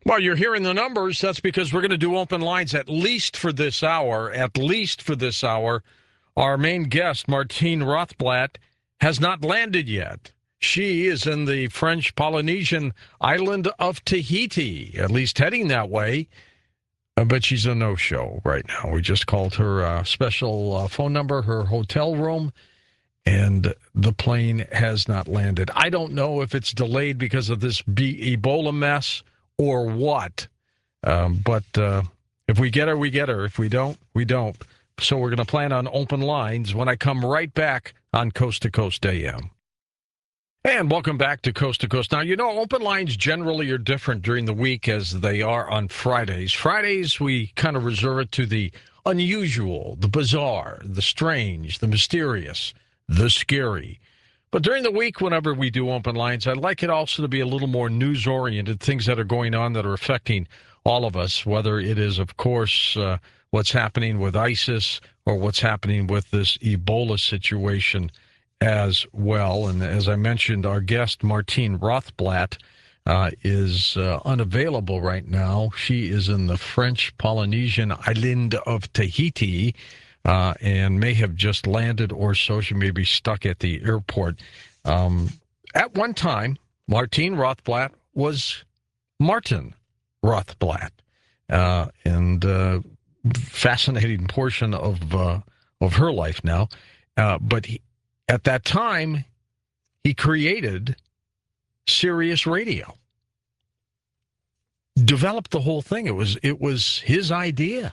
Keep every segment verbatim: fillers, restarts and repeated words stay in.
Well, you're hearing the numbers. That's because we're going to do open lines at least for this hour. At least for this hour. Our main guest, Martine Rothblatt, has not landed yet. She is in the French Polynesian island of Tahiti, at least heading that way. Uh, but she's a no-show right now. We just called her uh, special uh, phone number, her hotel room, and the plane has not landed. I don't know if it's delayed because of this B- Ebola mess or what. Um, but uh, if we get her, we get her. If we don't, we don't. So we're going to plan on open lines when I come right back on Coast to Coast A M. And welcome back to Coast to Coast. Now, you know, open lines generally are different during the week as they are on Fridays. Fridays, we kind of reserve it to the unusual, the bizarre, the strange, the mysterious, the scary. But during the week, whenever we do open lines, I'd like it also to be a little more news-oriented, things that are going on that are affecting all of us, whether it is, of course, uh, what's happening with ISIS or what's happening with this Ebola situation as well. And as I mentioned, our guest, Martine Rothblatt, uh, is uh, unavailable right now. She is in the French Polynesian island of Tahiti uh, and may have just landed or so. She may be stuck at the airport. Um, at one time, Martine Rothblatt was Martin Rothblatt. Uh, and uh, fascinating portion of uh, of her life now. Uh, but he, at that time, he created Sirius Radio, developed the whole thing. It was it was his idea,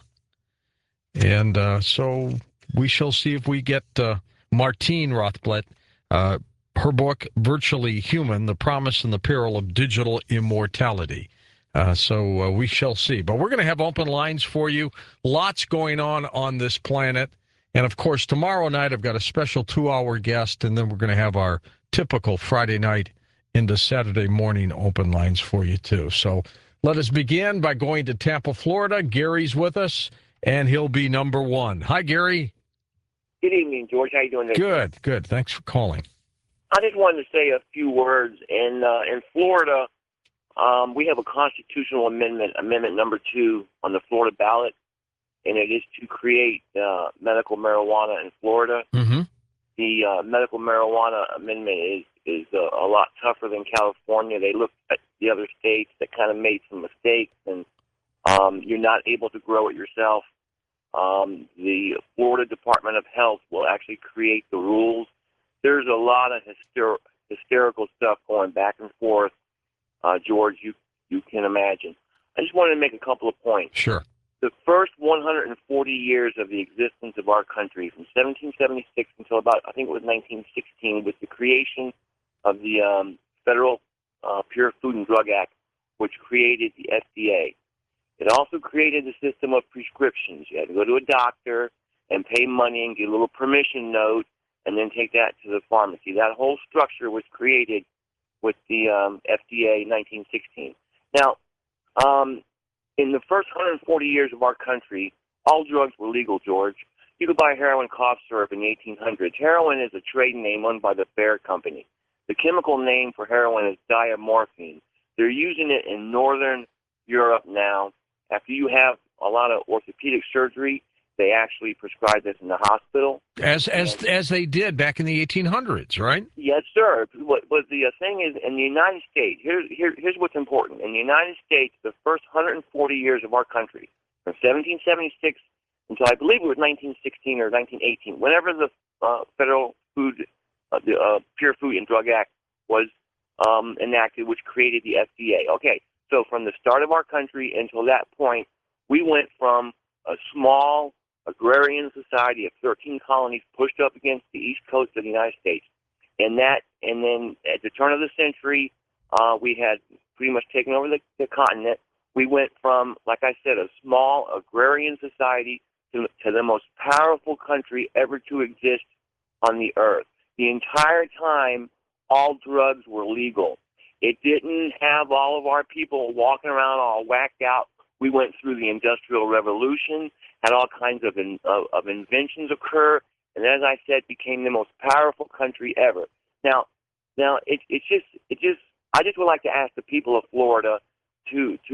and uh, so we shall see if we get uh, Martine Rothblatt. Uh, her book, Virtually Human: The Promise and the Peril of Digital Immortality. Uh, so uh, we shall see. But we're going to have open lines for you. Lots going on on this planet. And, of course, tomorrow night I've got a special two-hour guest, and then we're going to have our typical Friday night into Saturday morning open lines for you, too. So let us begin by going to Tampa, Florida. Gary's with us, and he'll be number one. Hi, Gary. Good evening, George. How you doing today? Good, good. Thanks for calling. I just wanted to say a few words. In, uh, in Florida, um, we have a constitutional amendment, Amendment Number Two, on the Florida ballot, and it is to create uh, medical marijuana in Florida. Mm-hmm. The uh, medical marijuana amendment is is uh, a lot tougher than California. They looked at the other states that kind of made some mistakes, and um, you're not able to grow it yourself. Um, the Florida Department of Health will actually create the rules. There's a lot of hyster- hysterical stuff going back and forth, uh, George, you, you can imagine. I just wanted to make a couple of points. Sure. The first one hundred forty years of the existence of our country, from seventeen seventy-six until about, I think it was nineteen sixteen, with the creation of the um, Federal uh, Pure Food and Drug Act, which created the F D A. It also created the system of prescriptions. You had to go to a doctor and pay money and get a little permission note and then take that to the pharmacy. That whole structure was created with the um, F D A in nineteen sixteen. Now, um, in the first one hundred forty years of our country, all drugs were legal, George. You could buy heroin cough syrup in the eighteen hundreds. Heroin is a trade name owned by the Bayer Company. The chemical name for heroin is diamorphine. They're using it in northern Europe now. After you have a lot of orthopedic surgery, they actually prescribe this in the hospital. As as and, as they did back in the eighteen hundreds, right? Yes, sir. What, what the uh, thing is, in the United States, here, here, here's what's important. In the United States, the first one hundred forty years of our country, from seventeen seventy-six until I believe it was nineteen sixteen or nineteen eighteen, whenever the uh, Federal Food, uh, the uh, Pure Food and Drug Act was um, enacted, which created the F D A. Okay, so from the start of our country until that point, we went from a small agrarian society of thirteen colonies pushed up against the east coast of the United States. And that, and then at the turn of the century, uh, we had pretty much taken over the, the continent. We went from, like I said, a small agrarian society to, to the most powerful country ever to exist on the earth. The entire time, all drugs were legal. It didn't have all of our people walking around all whacked out. We went through the Industrial Revolution, had all kinds of, in, of, of inventions occur, and as I said, became the most powerful country ever. Now, now it, it's just, it just, I just would like to ask the people of Florida to to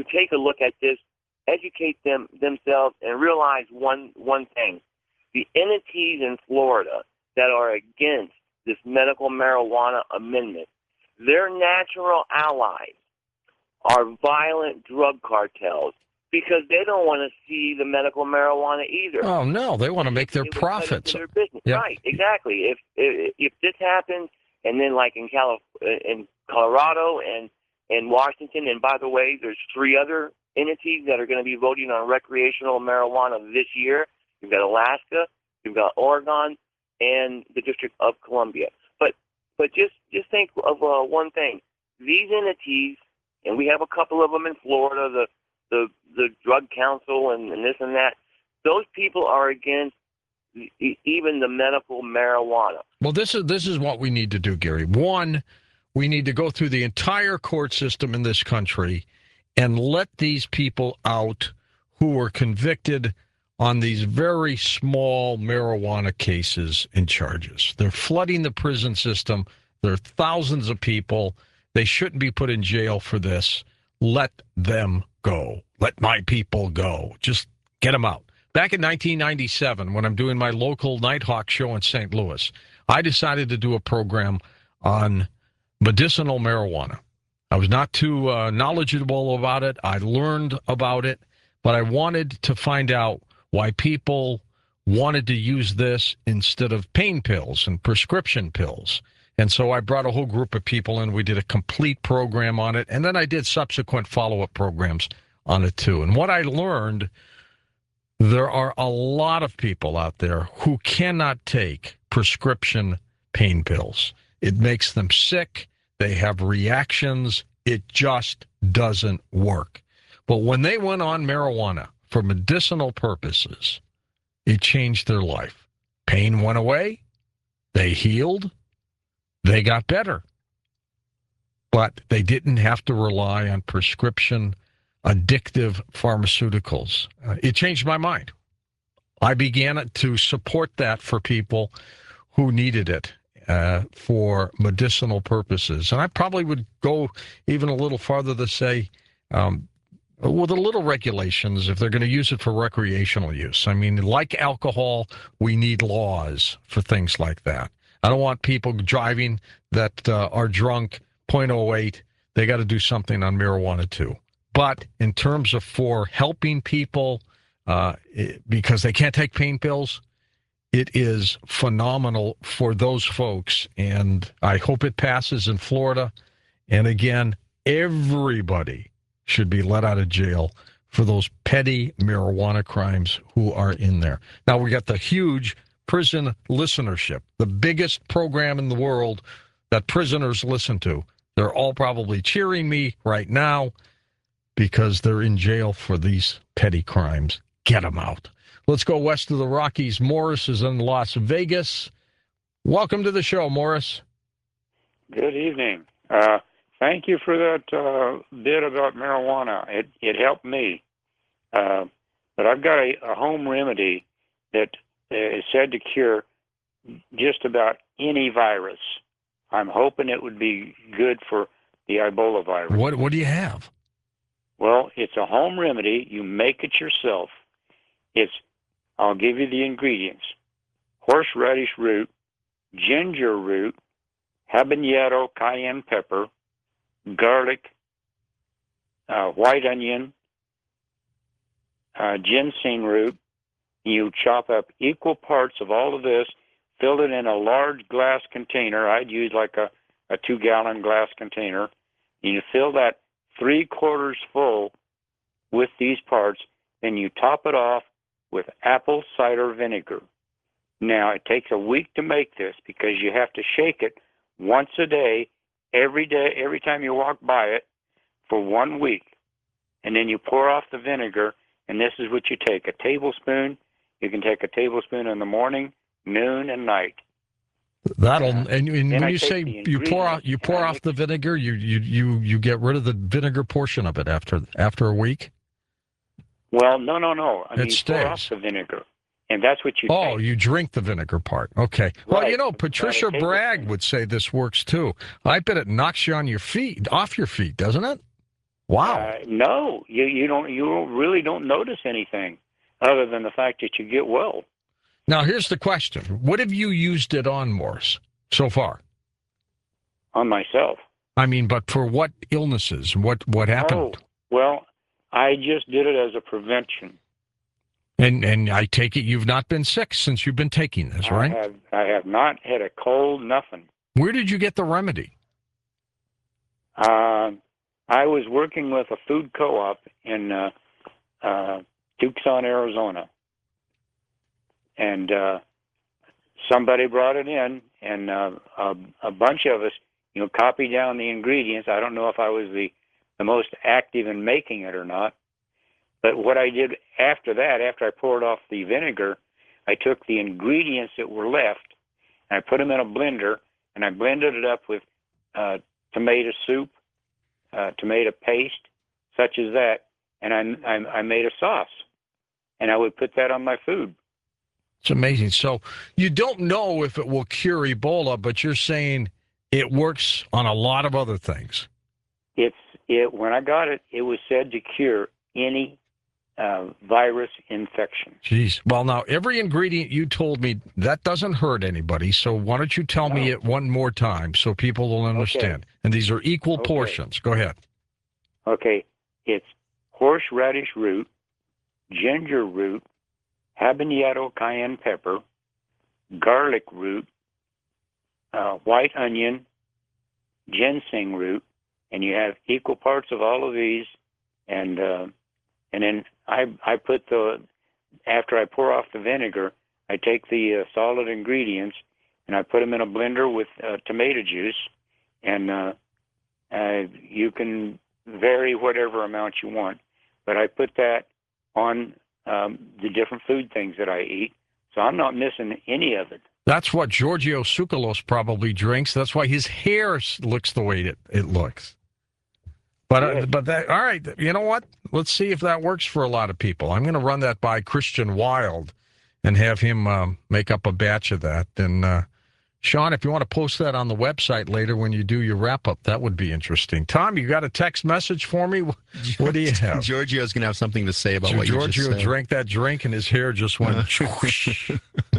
to take a look at this, educate them themselves, and realize one one thing: the entities in Florida that are against this medical marijuana amendment, their natural allies are violent drug cartels, because they don't want to see the medical marijuana either. Oh no, they want to make their It would cut profits. into their business. Yep. Right, exactly. If, if if this happens, and then like in Calif- in Colorado and in Washington, and by the way, there's three other entities that are going to be voting on recreational marijuana this year. You've got Alaska, you've got Oregon, and the District of Columbia. But but just just think of uh, one thing: these entities, and we have a couple of them in Florida, the the the Drug Council and, and this and that. Those people are against e- even the medical marijuana. Well, this is this is what we need to do, Gary. One, we need to go through the entire court system in this country and let these people out who were convicted on these very small marijuana cases and charges. They're flooding the prison system. There are thousands of people. They shouldn't be put in jail for this. Let them go. Let my people go. Just get them out. Back in nineteen ninety-seven, when I'm doing my local Nighthawk show in Saint Louis, I decided to do a program on medicinal marijuana. I was not too uh, knowledgeable about it. I learned about it, but I wanted to find out why people wanted to use this instead of pain pills and prescription pills. And so I brought a whole group of people in. We did a complete program on it, and then I did subsequent follow-up programs on it too. And what I learned, there are a lot of people out there who cannot take prescription pain pills. It makes them sick. They have reactions. It just doesn't work. But when they went on marijuana for medicinal purposes, it changed their life. Pain went away. They healed. They got better. But they didn't have to rely on prescription addictive pharmaceuticals. Uh, it changed my mind. I began to support that for people who needed it uh, for medicinal purposes. And I probably would go even a little farther to say, um, with a little regulations, if they're going to use it for recreational use. I mean, like alcohol, we need laws for things like that. I don't want people driving that uh, are drunk, point oh eight. They got to do something on marijuana too. But in terms of for helping people uh, it, because they can't take pain pills, it is phenomenal for those folks. And I hope it passes in Florida. And again, everybody should be let out of jail for those petty marijuana crimes who are in there. Now, we got the huge prison listenership, the biggest program in the world that prisoners listen to. They're all probably cheering me right now because they're in jail for these petty crimes. Get them out. Let's go west of the Rockies. Morris is in Las Vegas. Welcome to the show, Morris. Good evening. Uh, thank you for that uh, bit about marijuana. It it helped me. Uh, but I've got a, a home remedy that is said to cure just about any virus. I'm hoping it would be good for the Ebola virus. What What do you have? Well, it's a home remedy. You make it yourself. It's, I'll give you the ingredients: horseradish root, ginger root, habanero cayenne pepper, garlic, uh, white onion, uh, ginseng root. You chop up equal parts of all of this, fill it in a large glass container. I'd use like a, a two-gallon glass container. You fill that three-quarters full with these parts, then you top it off with apple cider vinegar. Now, it takes a week to make this because you have to shake it once a day, every day, every time you walk by it for one week. And then you pour off the vinegar, and this is what you take: a tablespoon. You can take a tablespoon in the morning, noon, and night. That'll and, and when I you say you pour off you pour off the vinegar, you, you you you get rid of the vinegar portion of it after after a week. Well, no, no, no. I it mean, stays. Pour off the vinegar, and that's what you. Oh, take. you drink the vinegar part. Okay. Well, Right. you know, Patricia About a Bragg tablespoon. would say this works too. I bet it knocks you on your feet, off your feet, doesn't it? Wow. Uh, no, you you don't you don't, really don't notice anything other than the fact that you get well. Now, here's the question. What have you used it on, Morris, so far? On myself. I mean, but for what illnesses? What what happened? Oh, well, I just did it as a prevention. And and I take it you've not been sick since you've been taking this, right? I have I have not had a cold, nothing. Where did you get the remedy? Uh, I was working with a food co-op in uh, uh, Tucson, Arizona, and uh, somebody brought it in, and uh, a, a bunch of us, you know, copied down the ingredients. I don't know if I was the, the most active in making it or not, but what I did after that, after I poured off the vinegar, I took the ingredients that were left, and I put them in a blender, and I blended it up with uh, tomato soup, uh, tomato paste, such as that, and I, I, I made a sauce, and I would put that on my food. It's amazing. So you don't know if it will cure Ebola, but you're saying it works on a lot of other things. It's it when I got it, it was said to cure any uh, virus infection. Jeez. Well, now, every ingredient you told me, that doesn't hurt anybody, so why don't you tell No. me it one more time so people will understand? Okay. And these are equal Okay. portions. Go ahead. Okay, it's horseradish root, ginger root, habanero cayenne pepper, garlic root, uh, white onion, ginseng root, and you have equal parts of all of these, and uh, and then I I put the after I pour off the vinegar, I take the uh, solid ingredients and I put them in a blender with uh, tomato juice, and uh, uh, you can vary whatever amount you want, but I put that on um, the different food things that I eat, so I'm not missing any of it. That's what Giorgio Tsoukalos probably drinks. That's why his hair s- looks the way it, it looks. But uh, Good. but that all right. You know what? Let's see if that works for a lot of people. I'm going to run that by Christian Wild and have him um, make up a batch of that. And uh, Sean, if you want to post that on the website later when you do your wrap up, that would be interesting. Tom, you got a text message for me? What do you have? Giorgio's going to have something to say about So what you just Giorgio said. drank that drink and his hair just went. whoosh.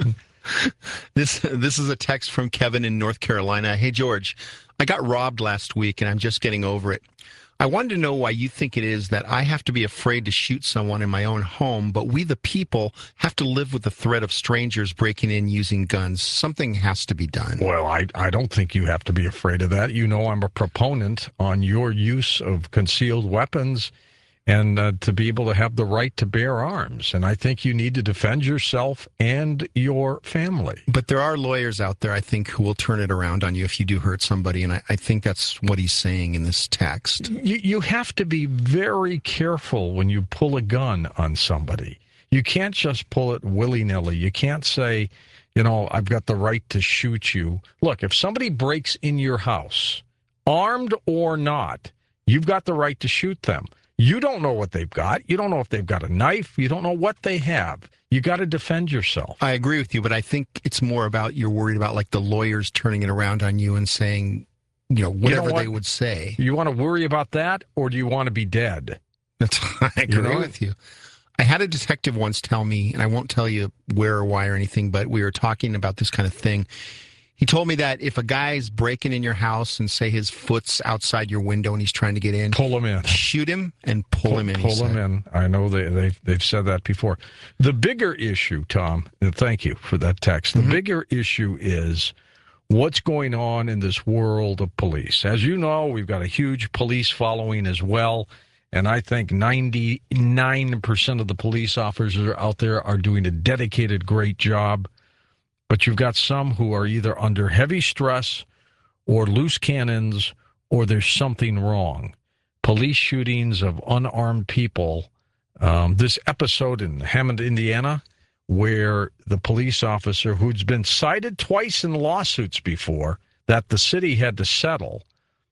This this is a text from Kevin in North Carolina. Hey, George, I got robbed last week, and I'm just getting over it. I wanted to know why you think it is that I have to be afraid to shoot someone in my own home, but we, the people, have to live with the threat of strangers breaking in using guns. Something has to be done. Well, I, I don't think you have to be afraid of that. You know, I'm a proponent on your use of concealed weapons and uh, to be able to have the right to bear arms. And I think you need to defend yourself and your family. But there are lawyers out there, I think, who will turn it around on you if you do hurt somebody, and I, I think that's what he's saying in this text. You, you have to be very careful when you pull a gun on somebody. You can't just pull it willy-nilly. You can't say, you know, I've got the right to shoot you. Look, if somebody breaks in your house, armed or not, you've got the right to shoot them. You don't know what they've got. You don't know if they've got a knife. You don't know what they have. You got to defend yourself. I agree with you, but I think it's more about you're worried about like the lawyers turning it around on you and saying, you know, whatever what? they would say. You want to worry about that, or do you want to be dead? That's, I agree You know? with you. I had a detective once tell me, and I won't tell you where or why or anything, but we were talking about this kind of thing. He told me that if a guy's breaking in your house and say his foot's outside your window and he's trying to get in, Pull them in. shoot him and pull, him in. he Pull them said. in. I know they, they've, they've said that before. The bigger issue, Tom, and thank you for that text. The Mhm. bigger issue is what's going on in this world of police. As you know, we've got a huge police following as well. And I think ninety-nine percent of the police officers out there are doing a dedicated, great job. But you've got some who are either under heavy stress or loose cannons, or there's something wrong. Police shootings of unarmed people. Um, this episode in Hammond, Indiana, where the police officer, who's been cited twice in lawsuits before that the city had to settle,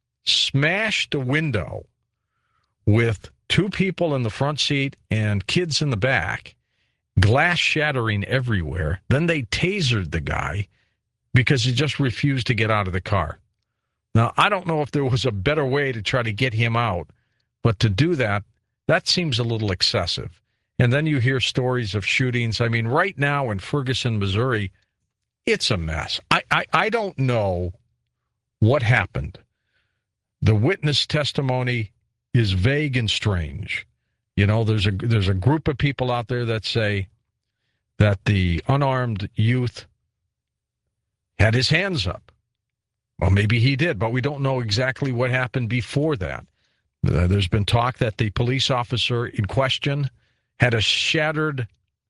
smashed a window with two people in the front seat and kids in the back, glass shattering everywhere. Then they tasered the guy because he just refused to get out of the car. Now, I don't know if there was a better way to try to get him out, But to do that, that seems a little excessive. And then you hear stories of shootings. I mean, right now in Ferguson, Missouri, it's a mess. I, I, I don't know what happened. The witness testimony is vague and strange. You know, there's a there's a group of people out there that say that the unarmed youth had his hands up. Well, maybe he did, but we don't know exactly what happened before that. Uh, there's been talk that the police officer in question had a shattered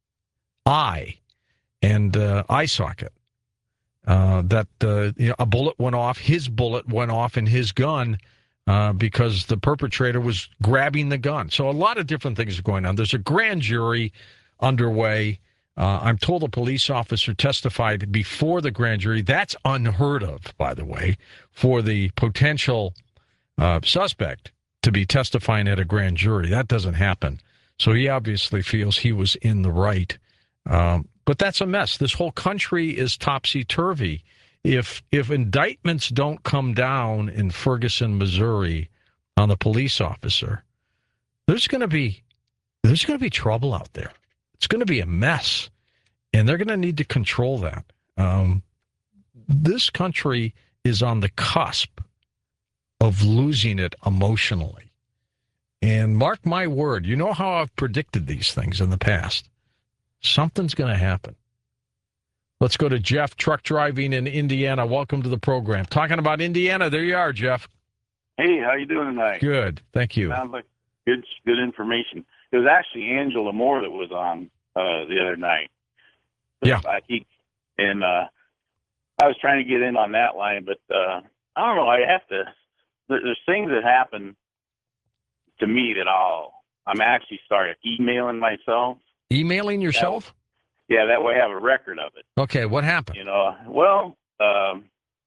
eye and uh, eye socket. Uh, that uh, you know, a bullet went off, his bullet went off in his gun uh, because the perpetrator was grabbing the gun. So a lot of different things are going on. There's a grand jury underway. Uh, I'm told a police officer testified before the grand jury. That's unheard of, by the way, for the potential uh, suspect to be testifying at a grand jury. That doesn't happen. So he obviously feels he was in the right. Um, but that's a mess. This whole country is topsy-turvy. If if indictments don't come down in Ferguson, Missouri on the police officer, there's going to be there's going to be trouble out there. It's going to be a mess, and they're going to need to control that. Um, this country is on the cusp of losing it emotionally. And mark my word, you know how I've predicted these things in the past. Something's going to happen. Let's go to Jeff, truck driving in Indiana. Welcome to the program. Talking about Indiana, there you are, Jeff. Hey, how you doing tonight? Good, thank you. Sounds like good, good information. It was actually Angela Moore that was on uh, the other night. Yeah. I keep, and uh, I was trying to get in on that line, but uh, I don't know. I have to. There, there's things that happen to me that I'll. I'm actually started emailing myself. Emailing yourself? That, yeah, that way I have a record of it. Okay, what happened? You know, well, um,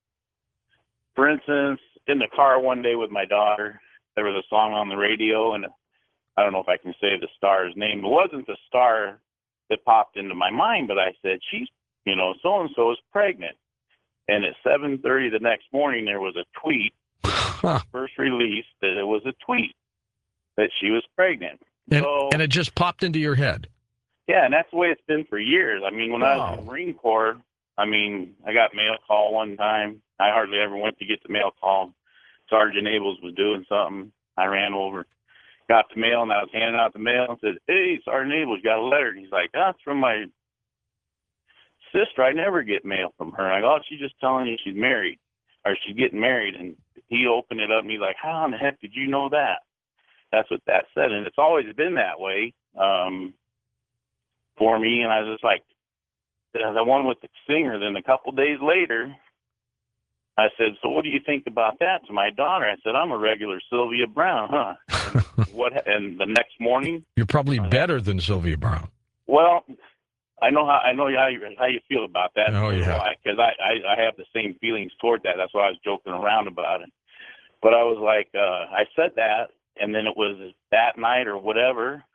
for instance, in the car one day with my daughter, there was a song on the radio, and I don't know if I can say the star's name. It wasn't the star that popped into my mind, but I said, she's, you know, so-and-so is pregnant. And at seven thirty the next morning, there was a tweet, Huh. first released, that it was a tweet that she was pregnant. And, so, and it just popped into your head. yeah, and that's the way it's been for years. I mean, when I was in the Marine Corps, I mean, I got mail call one time. I hardly ever went to get the mail call. Sergeant Abels was doing something. I ran over, got the mail, and I was handing out the mail and said, hey, Sergeant Abels, got a letter. And he's like, that's from my sister. I never get mail from her. I go, oh, she's just telling you she's married, or she's getting married. And he opened it up, and he's like, how in the heck did you know that? That's what that said. And it's always been that way um, for me. And I was just like, the one with the singer. Then a couple days later, I said, so what do you think about that to my daughter? I said, I'm a regular Sylvia Brown, huh? And what? And the next morning, You're probably better than Sylvia Brown. well, I know how I know how you how you feel about that. Oh, yeah. Because I, I I have the same feelings toward that. That's why I was joking around about it. But I was like, uh, I said that, and then it was that night or whatever.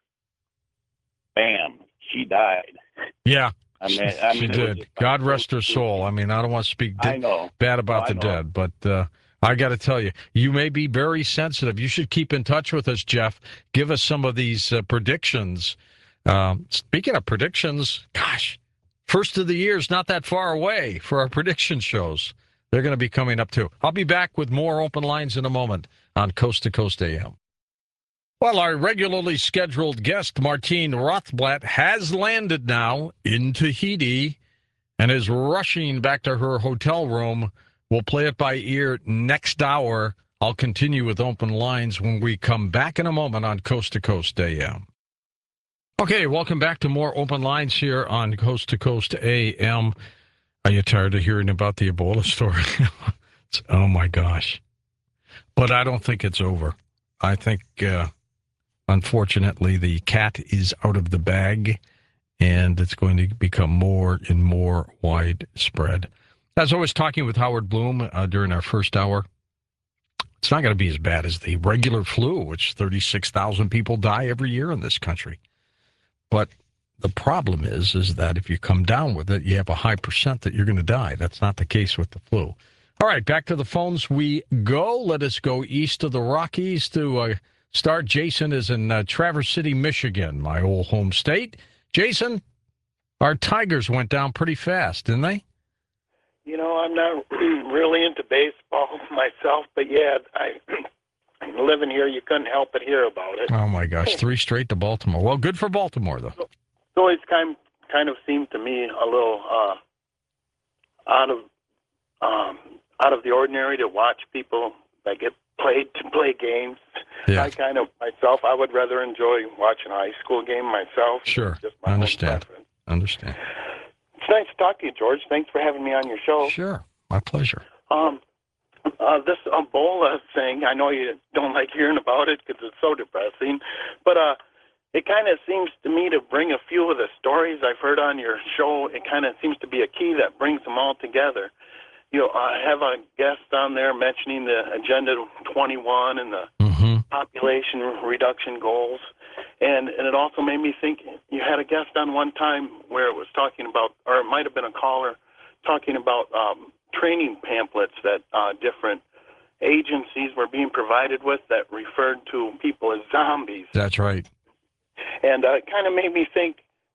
Bam, she died. Yeah. I mean, I She mean, it was did. just- God rest her soul. I mean, I don't want to speak I di- know. bad about I the know. dead, but uh, I got to tell you, you may be very sensitive. You should keep in touch with us, Jeff. Give us some of these uh, predictions. Um, speaking of predictions, gosh, first of the year is not that far away for our prediction shows. They're going to be coming up, too. I'll be back with more open lines in a moment on Coast to Coast A M. Well, our regularly scheduled guest, Martine Rothblatt, has landed now in Tahiti and is rushing back to her hotel room. We'll play it by ear next hour. I'll continue with open lines when we come back in a moment on Coast to Coast A M. Okay, welcome back to more open lines here on Coast to Coast A M. Are you tired of hearing about the Ebola story? It's, oh, my gosh. But I don't think it's over. I think... Uh, Unfortunately, the cat is out of the bag, and it's going to become more and more widespread. As I was talking with Howard Bloom uh, during our first hour, it's not going to be as bad as the regular flu, which thirty-six thousand people die every year in this country. But the problem is, is that if you come down with it, you have a high percent that you're going to die. That's not the case with the flu. All right, back to the phones we go. Let us go east of the Rockies to... Uh, start. Jason is in uh, Traverse City, Michigan, my old home state. Jason, our Tigers went down pretty fast, didn't they? You know, I'm not really into baseball myself, but yeah, I living here, you couldn't help but hear about it. Oh, my gosh, three straight to Baltimore. Well, good for Baltimore, though. It's always kind kind of seemed to me a little uh, out of um, out of the ordinary to watch people that get played to play games. Yeah. I kind of myself, I would rather enjoy watching a high school game myself. Sure, Just my own understand. preference. Understand. It's nice to talk to you, George. Thanks for having me on your show. Sure, my pleasure. Um, uh, this Ebola thing, I know you don't like hearing about it because it's so depressing, but uh, it kind of seems to me to bring a few of the stories I've heard on your show. It kind of seems to be a key that brings them all together. You know, I have a guest on there mentioning the Agenda twenty-one and the Mm-hmm. population reduction goals. And and it also made me think, you had a guest on one time where it was talking about, or it might have been a caller, talking about um, training pamphlets that uh, different agencies were being provided with that referred to people as zombies. That's right. And uh, it kind of made me think,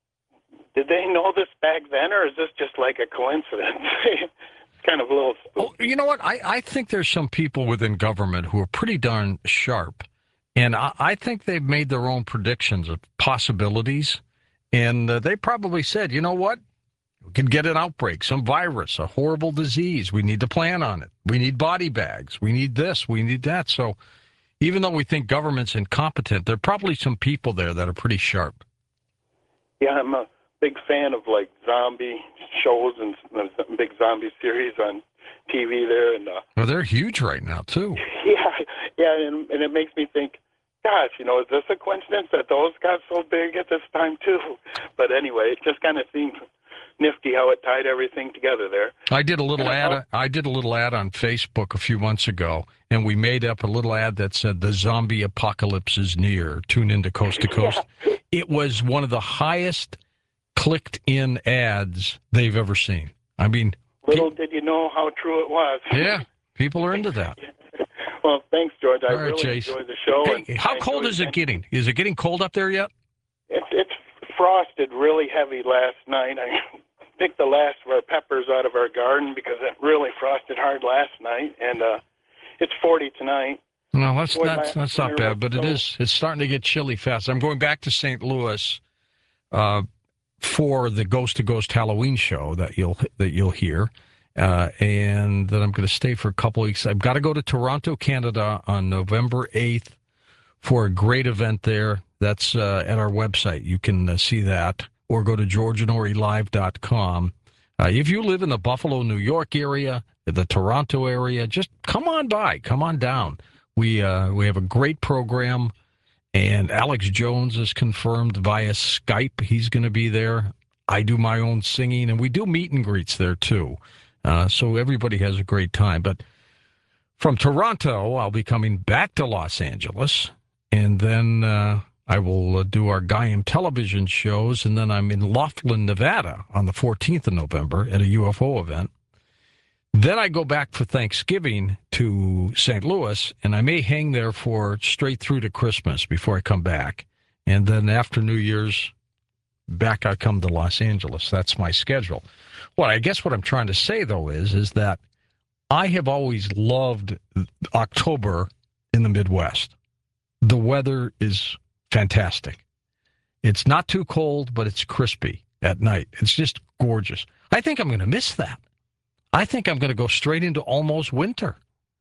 did they know this back then, or is this just like a coincidence? It's kind of a little spooky. Oh, you know what? I, I think there's some people within government who are pretty darn sharp. And I, I think they've made their own predictions of possibilities. And uh, they probably said, you know what? We can get an outbreak, some virus, a horrible disease. We need to plan on it. We need body bags. We need this. We need that. So even though we think government's incompetent, there are probably some people there that are pretty sharp. Yeah, I'm a big fan of like zombie shows and uh, big zombie series on T V there. And uh, Well, they're huge right now, too. yeah, yeah, and, and it makes me think, gosh, you know, is this a coincidence that those got so big at this time too? But anyway, it just kind of seemed nifty how it tied everything together there. I did a little ad. I did a little ad on Facebook a few months ago, and we made up a little ad that said "The zombie apocalypse is near. Tune into Coast to Coast." Yeah. It was one of the highest clicked-in ads they've ever seen. I mean, Little did you know how true it was. yeah, people are into that. Well, thanks, George. I All right, really Chase. enjoyed the show. Hey, and how I cold enjoyed is it getting? Is it getting cold up there yet? It's it's frosted really heavy last night. I picked the last of our peppers out of our garden because it really frosted hard last night, and uh, it's forty tonight. No, that's Boy, that's my- that's not my bad, but it so- is. It's starting to get chilly fast. I'm going back to Saint Louis uh, for the Ghost to Ghost Halloween show that you'll that you'll hear, uh, and then I'm going to stay for a couple weeks. I've got to go to Toronto, Canada, on November eighth for a great event there. That's uh, at our website. You can uh, see that, or go to george norrie live dot com. Uh, if you live in the Buffalo, New York area, the Toronto area, just come on by, come on down. We uh, we have a great program, and Alex Jones is confirmed via Skype. He's going to be there. I do my own singing, and we do meet and greets there too. Uh, so everybody has a great time. But from Toronto, I'll be coming back to Los Angeles, and then uh, I will uh, do our Gaiam television shows, and then I'm in Laughlin, Nevada on the fourteenth of November at a U F O event. Then I go back for Thanksgiving to Saint Louis, and I may hang there for straight through to Christmas before I come back. And then after New Year's, back I come to Los Angeles. That's my schedule. Well, I guess what I'm trying to say, though, is, is that I have always loved October in the Midwest. The weather is fantastic. It's not too cold, but it's crispy at night. It's just gorgeous. I think I'm going to miss that. I think I'm going to go straight into almost winter.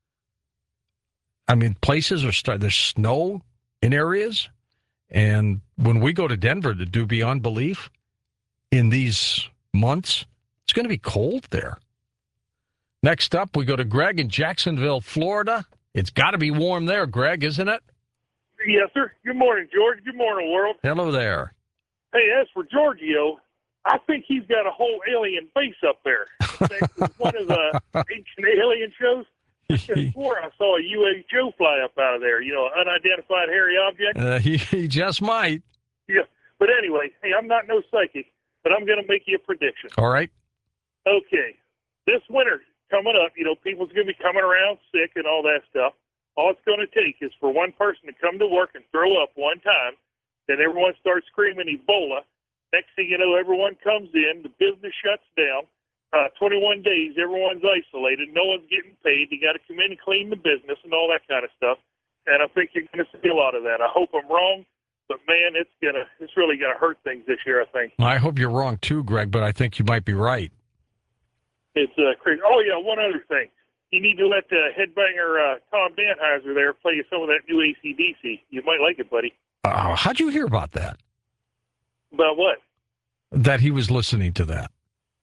I mean, places are starting, there's snow in areas. And when we go to Denver to do Beyond Belief in these months, it's going to be cold there. Next up, we go to Greg in Jacksonville, Florida. It's got to be warm there, Greg, isn't it? Yes, sir. Good morning, George. Good morning, world. Hello there. Hey, as for Giorgio, I think he's got a whole alien base up there. That's one of the ancient alien shows. I swore I saw a U A Joe fly up out of there, you know, unidentified hairy object. Uh, he, he just might. Yeah. But anyway, hey, I'm not no psychic, but I'm going to make you a prediction. All right. Okay. This winter coming up, you know, people's going to be coming around sick and all that stuff. All it's going to take is for one person to come to work and throw up one time, then everyone starts screaming Ebola. Next thing you know, everyone comes in, the business shuts down. Uh, twenty-one days, everyone's isolated. No one's getting paid. You got to come in and clean the business and all that kind of stuff. And I think you're going to see a lot of that. I hope I'm wrong, but man, it's gonna, it's really going to hurt things this year, I think. I hope you're wrong too, Greg, but I think you might be right. It's uh, crazy. Oh yeah, one other thing. You need to let the headbanger uh, Tom Danheiser there play you some of that new A C D C. You might like it, buddy. Uh, how'd you hear about that? About what? That he was listening to that.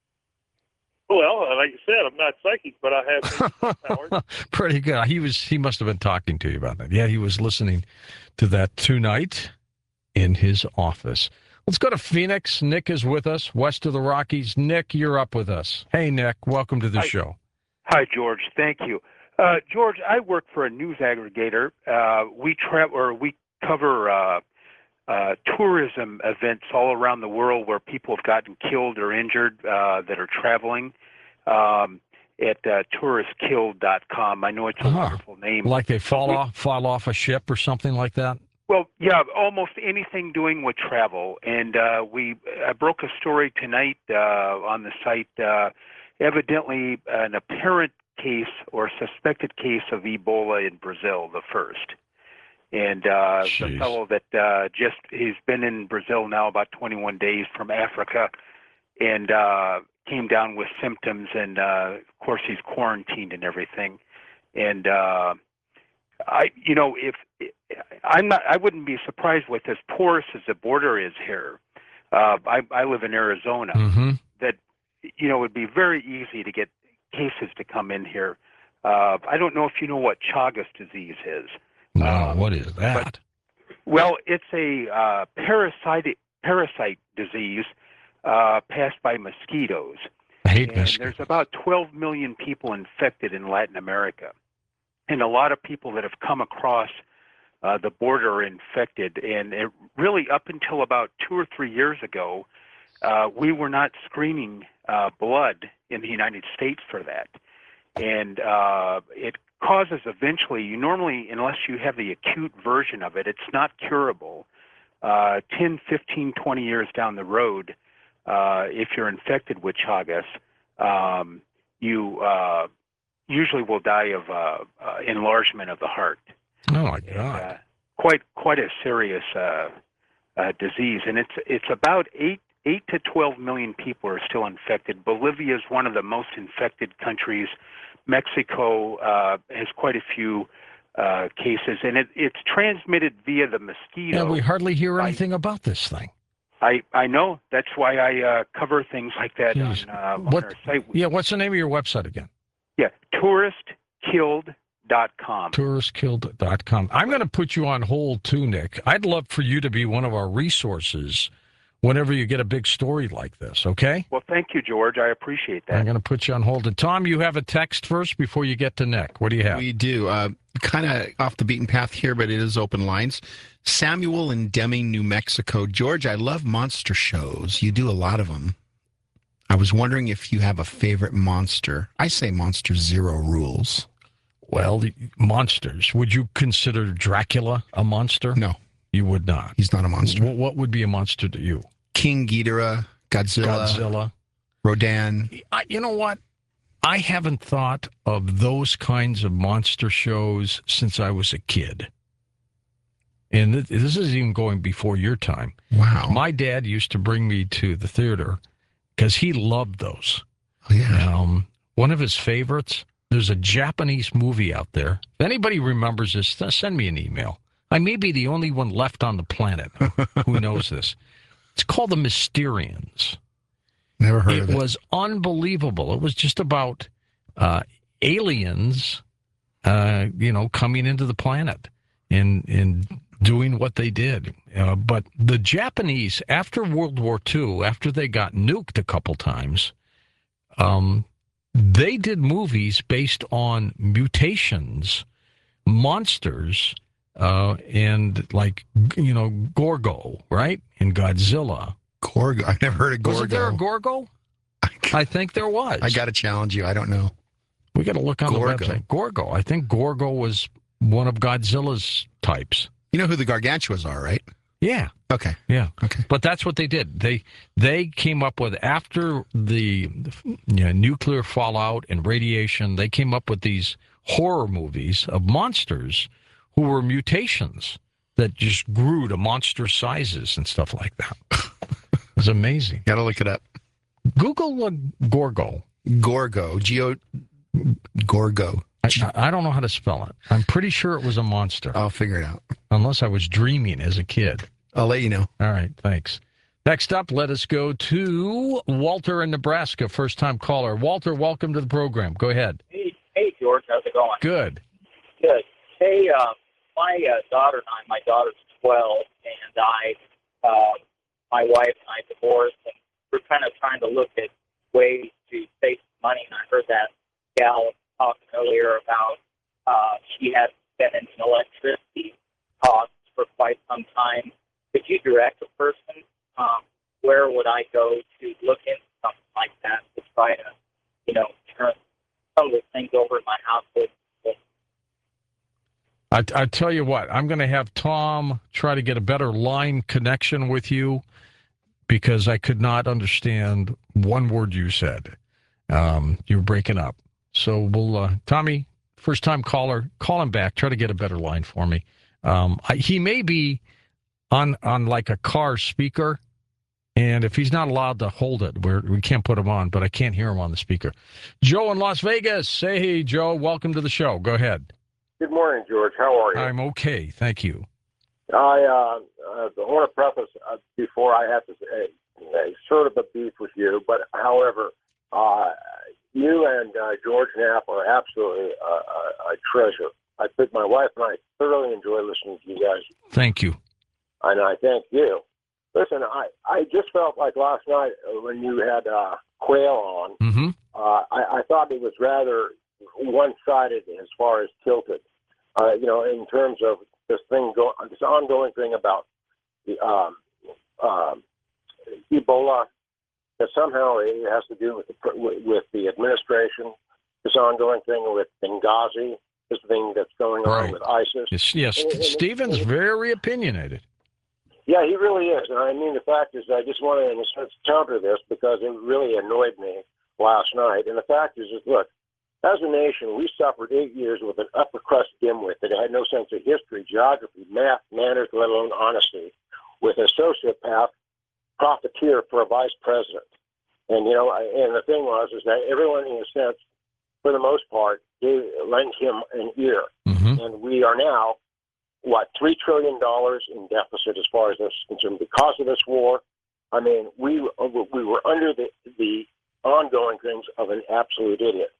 Well, like I said, I'm not psychic, but I have powers. Pretty good. He was. He must have been talking to you about that. Yeah, he was listening to that tonight in his office. Let's go to Phoenix. Nick is with us, west of the Rockies. Nick, you're up with us. Hey, Nick, welcome to the Hi. show. Hi, George. Thank you. Uh, George, I work for a news aggregator. Uh, we travel or we cover uh, uh, tourism events all around the world where people have gotten killed or injured uh, that are traveling um, at uh, tourist killed dot com. I know it's a Uh-huh. wonderful name. Like they fall off, fall off a ship or something like that. Well, yeah, almost anything doing with travel. And uh, we, I broke a story tonight uh, on the site. Uh, evidently, an apparent case or suspected case of Ebola in Brazil, the first. And uh, the Jeez. fellow that uh, just, he's been in Brazil now about twenty-one days from Africa and uh, came down with symptoms. And, uh, of course, he's quarantined and everything. And, uh, I, you know, if I'm not, I wouldn't be surprised with as porous as the border is here. Uh, I, I live in Arizona. Mm-hmm. That, you know, it would be very easy to get cases to come in here. Uh, I don't know if you know what Chagas disease is. No, Uh, what is that? Well, it's a uh, parasite parasite disease uh, passed by mosquitoes. I hate And mosquitoes. there's about twelve million people infected in Latin America. And a lot of people that have come across uh, the border are infected. And it really, up until about two or three years ago, uh, we were not screening uh, blood in the United States for that. And uh, it causes eventually, you normally, unless you have the acute version of it, it's not curable. Uh, ten, fifteen, twenty years down the road, uh, if you're infected with Chagas, um, you uh, usually will die of uh, uh, enlargement of the heart. Oh my And, God! uh, quite quite a serious uh, uh, disease, and it's it's about eight eight to twelve million people are still infected. Bolivia is one of the most infected countries. Mexico uh, has quite a few uh, cases, and it, it's transmitted via the mosquito. Yeah, we hardly hear I- anything about this thing. I, I know. That's why I uh, cover things like that Jeez. on, uh, on What- our site. Yeah, what's the name of your website again? Yeah, tourist killed dot com. tourist killed dot com. I'm going to put you on hold too, Nick. I'd love for you to be one of our resources whenever you get a big story like this, okay? Well, thank you, George. I appreciate that. I'm going to put you on hold. And Tom, you have a text first before you get to Nick. What do you have? We do. Uh, kind of off the beaten path here, but it is open lines. Samuel in Deming, New Mexico. George, I love monster shows. You do a lot of them. I was wondering if you have a favorite monster. I say Monster Zero rules. Well, the monsters. Would you consider Dracula a monster? No, You would not. he's not a monster. Wh- What would be a monster to you? King Ghidorah, Godzilla, Godzilla. Rodan. I, you know what? I haven't thought of those kinds of monster shows since I was a kid. And th- this is even going before your time. Wow. My dad used to bring me to the theater because he loved those. Oh, yeah. Um, one of his favorites, there's a Japanese movie out there. If anybody remembers this, th- send me an email. I may be the only one left on the planet who knows this. It's called The Mysterians. Never heard It of it. was unbelievable. It was just about uh, aliens, uh, you know, coming into the planet and and doing what they did. Uh, but the Japanese, after World War Two, after they got nuked a couple times, um, they did movies based on mutations, monsters, uh, and like, you know, Gorgo, right? And Godzilla. Gorgo. I've never heard of Gorgo. Wasn't there a Gorgo? I think there was. I got to challenge you. I don't know. We got to look on Gorgo. the website. Gorgo. I think Gorgo was one of Godzilla's types. You know who the gargantuas are, right? Yeah. Okay. Yeah. Okay. But that's what they did. They they came up with, after the you know, nuclear fallout and radiation, they came up with these horror movies of monsters who were mutations that just grew to monster sizes and stuff like that. It was amazing. Gotta look it up. Google uh, Gorgo. Gorgo. Geo. Gorgo. I, I don't know how to spell it. I'm pretty sure it was a monster. I'll figure it out. Unless I was dreaming as a kid. I'll let you know. All right, thanks. Next up, let us go to Walter in Nebraska, first-time caller. Walter, welcome to the program. Go ahead. Hey, hey, George, how's it going? Good. Good. Hey, uh, my uh, daughter and I, my daughter's twelve, and I, uh, my wife and I divorced, and we're kind of trying to look at ways to save money, and I heard that gal talking earlier about uh, she had been in electricity costs for quite some time. Could you direct a person? Um, where would I go to look into something like that to try to, you know, turn some of the things over in my household? I, I tell you what, I'm going to have Tom try to get a better line connection with you because I could not understand one word you said. Um, you were breaking up. So we'll, uh, Tommy, first-time caller, call him back. Try to get a better line for me. Um, I, he may be on on like a car speaker, and if he's not allowed to hold it, we're, we can't put him on, but I can't hear him on the speaker. Joe in Las Vegas. Say, hey, Joe, welcome to the show. Go ahead. Good morning, George. How are you? I'm okay. Thank you. I uh, uh, want to preface uh, before I have to say uh, sort of a beef with you, but however, uh, you and uh, George Knapp are absolutely uh, a, a treasure. I think my wife and I thoroughly enjoy listening to you guys. Thank you. And I thank you. Listen, I, I just felt like last night when you had uh, Quayle on, Mm-hmm. uh, I, I thought it was rather one-sided as far as tilted. Uh, you know, in terms of this thing, go, this ongoing thing about the um, um, Ebola, that somehow it has to do with the, with the administration. This ongoing thing with Benghazi, this thing that's going on Right. with ISIS. Yes, yes. And- and- Stephen's very opinionated. Yeah, he really is. And I mean, the fact is, I just want to, in a sense, counter this because it really annoyed me last night. And the fact is, is look, as a nation, we suffered eight years with an upper crust dimwit that had no sense of history, geography, math, manners, let alone honesty, with a sociopath profiteer for a vice president. And, you know, and the thing was, is that everyone, in a sense, for the most part, gave, lent him an ear. Mm-hmm. And we are now, what, three trillion dollars in deficit as far as this is concerned because of this war. I mean, we we were under the, the ongoing things of an absolute idiot.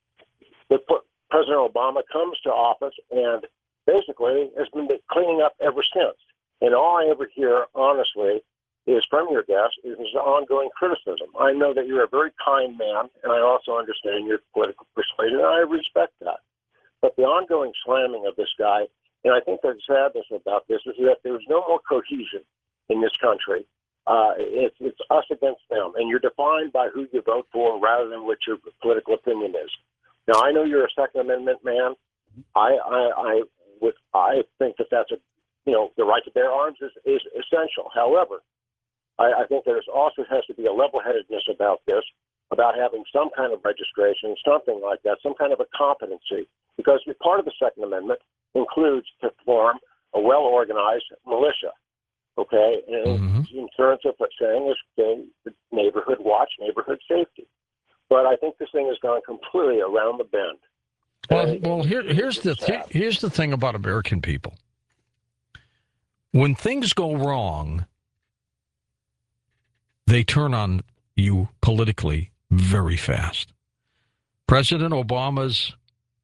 But President Obama comes to office and basically has been cleaning up ever since. And all I ever hear, honestly, is from your guest is ongoing criticism. I know that you're a very kind man, and I also understand your political persuasion, and I respect that. But the ongoing slamming of this guy, and I think the sadness about this is that there's no more cohesion in this country. Uh, it's, it's us against them, and you're defined by who you vote for rather than what your political opinion is. Now, I know you're a Second Amendment man. I I I, would, I think that that's a, you know, the right to bear arms is, is essential. However, I, I think there's also has to be a level-headedness about this, about having some kind of registration, something like that, some kind of a competency, because part of the Second Amendment includes to form a well-organized militia, okay, and Mm-hmm. in terms of saying is saying neighborhood watch, neighborhood safety. But I think this thing has gone completely around the bend. Well, And well, here, here's the th- here's the thing about American people. When things go wrong, they turn on you politically very fast. President Obama's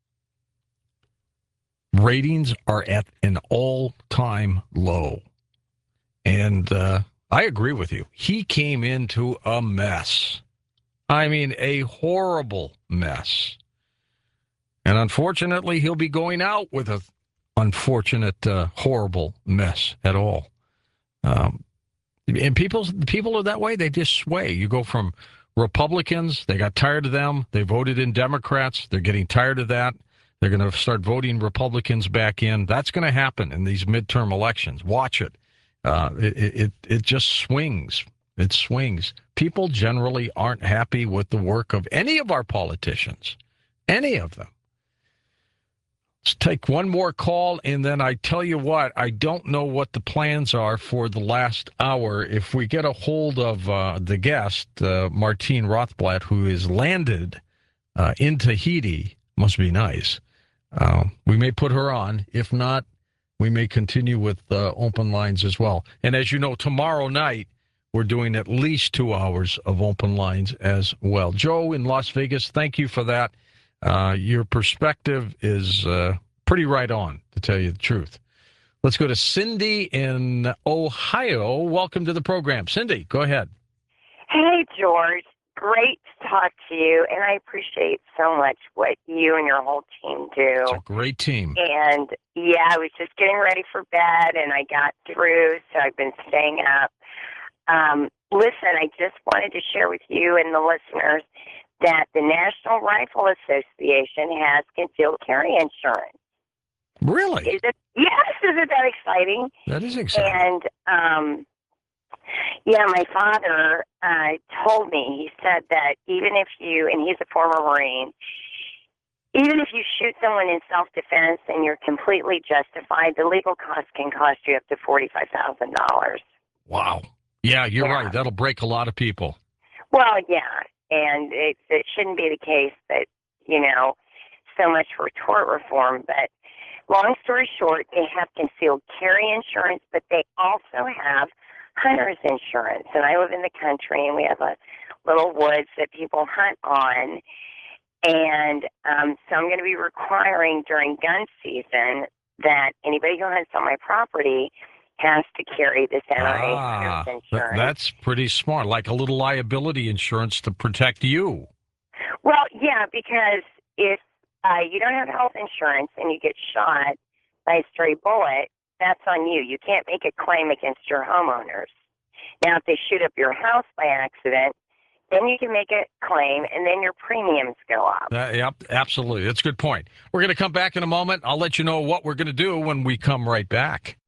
ratings are at an all-time low. And uh, I agree with you. He came into a mess. I mean, a horrible mess. And unfortunately, he'll be going out with a unfortunate, uh, horrible mess at all. Um, and people, people are that way. They just sway. You go from Republicans, they got tired of them. They voted in Democrats. They're getting tired of that. They're going to start voting Republicans back in. That's going to happen in these midterm elections. Watch it. Uh, it, it it just swings. It swings. People generally aren't happy with the work of any of our politicians, any of them. Let's take one more call, and then I tell you what, I don't know what the plans are for the last hour. If we get a hold of uh, the guest, uh, Martine Rothblatt, who is landed uh, in Tahiti, must be nice. Uh, we may put her on. If not, we may continue with uh, open lines as well. And as you know, tomorrow night, we're doing at least two hours of open lines as well. Joe in Las Vegas, thank you for that. Uh, your perspective is uh, pretty right on, to tell you the truth. Let's go to Cindy in Ohio. Welcome to the program. Cindy, go ahead. Hey, George. Great to talk to you, and I appreciate so much what you and your whole team do. It's a great team. And, yeah, I was just getting ready for bed, and I got through, so I've been staying up. Um, listen, I just wanted to share with you and the listeners that the National Rifle Association has concealed carry insurance. Really? Is it? Yes, isn't that exciting? That is exciting. And, um, yeah, my father uh, told me, he said that even if you, and he's a former Marine, even if you shoot someone in self-defense and you're completely justified, the legal cost can cost you up to forty-five thousand dollars. Wow. Yeah, you're Yeah. right. That'll break a lot of people. Well, yeah, and it, it shouldn't be the case that, you know, so much for tort reform, but long story short, they have concealed carry insurance, but they also have hunter's insurance. And I live in the country, and we have a little woods that people hunt on. And um, so I'm going to be requiring during gun season that anybody who hunts on my property has to carry this N R A Ah, hunter's th- insurance. that's pretty smart, like a little liability insurance to protect you. Well, yeah, because if uh, you don't have health insurance and you get shot by a stray bullet, that's on you. You can't make a claim against your homeowners. Now, if they shoot up your house by accident, then you can make a claim, and then your premiums go up. Uh, yep, absolutely. That's a good point. We're going to come back in a moment. I'll let you know what we're going to do when we come right back.